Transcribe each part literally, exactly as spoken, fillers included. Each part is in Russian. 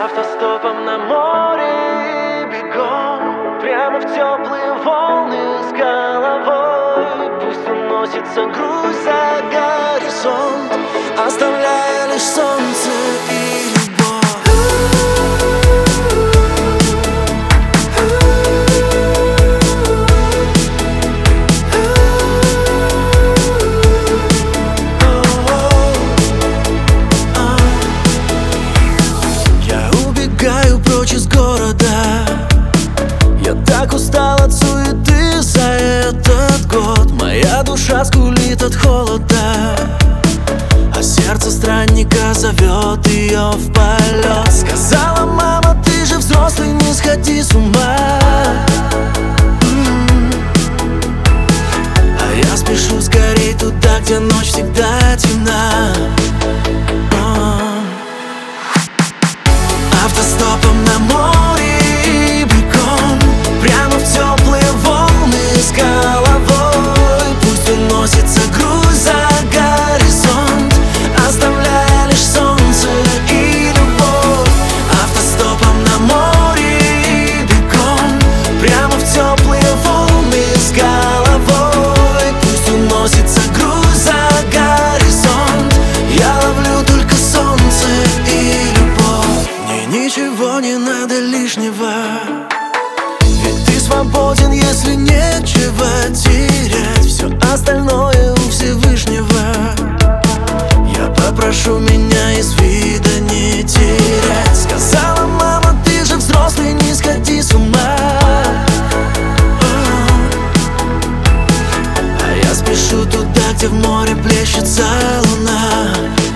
Автостопом на море бегом, прямо в теплые волны с головой. Пусть уносится груз за горизонт, оставляя лишь солнце и из города. Я так устал от суеты за этот год. Моя душа скулит от холода, а сердце странника зовет ее в полет. Сказала мама, ты же взрослый, не сходи с ума. А я спешу скорей туда, где ночь всегда темна. Автостопом на море бегом, прямо в теплые волны с головой. Пусть уносится груз за горизонт, оставляя лишь солнце и любовь. Автостопом на море бегом, прямо в теплые волны с головой. Пусть уносится груз за горизонт, я ловлю только солнце и любовь. Ничего не надо лишнего, ведь ты свободен, если нечего терять. Все остальное у Всевышнего. Я попрошу меня из вида не терять. Сказала мама, ты же взрослый, не сходи с ума. А я спешу туда, где в море плещется луна.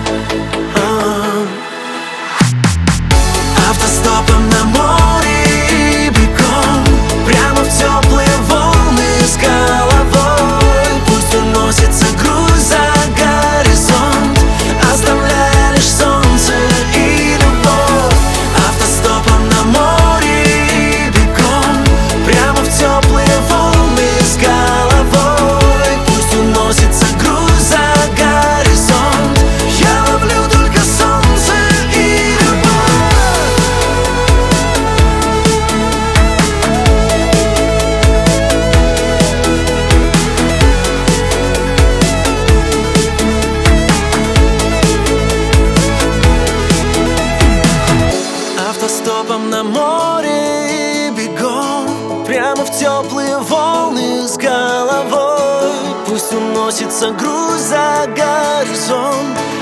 Автостопом на море бегом, прямо в теплые волны с головой. Пусть уносится груз за горизонт, оставляя лишь солнце и любовь. Автостопом на море бегом, прямо в теплые волны с головой. Пусть уносится груз за горизонт, я ловлю только солнце и любовь. Автостопом на море бегом, прямо в теплые волны с головой. Пусть уносится груз за горизонт,